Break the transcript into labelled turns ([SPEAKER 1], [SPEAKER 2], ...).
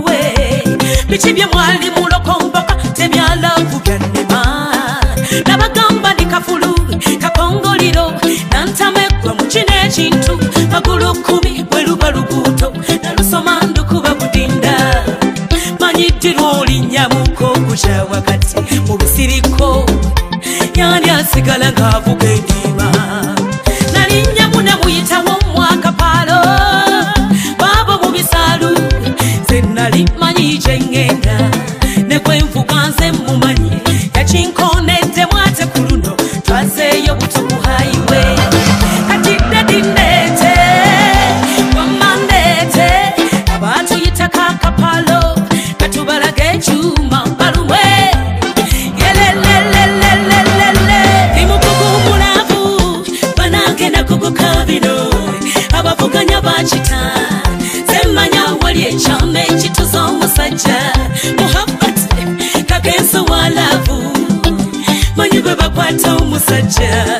[SPEAKER 1] hayiwe bichibye mwali mulokomboka tebyala kuganema nabagamba nikafulu kakongoliro nantamegwa mukine ekintu magulu 10 bweruba luguuto nalusoma ndukuba budinda manyitirwa olinyamuko kuja wakati mu bisiriko yani asigala ng'avuga endiima nalinyamu namuyitawo mwakapalo babo mu bisaalu ze nali manyi gye ngenda ne gwe nvuga nze mumanyi yakinkonedde mwate ku luno twazeeyo buto mu hayiwe kati dedinete wamandete abatuyita kakapalo katubalage ekyuma baluwe abavuganya bakita semmanya wali ekyama ekituza omusajja muhabbati kagenso wa laavu manyi gwe bakwata omusajja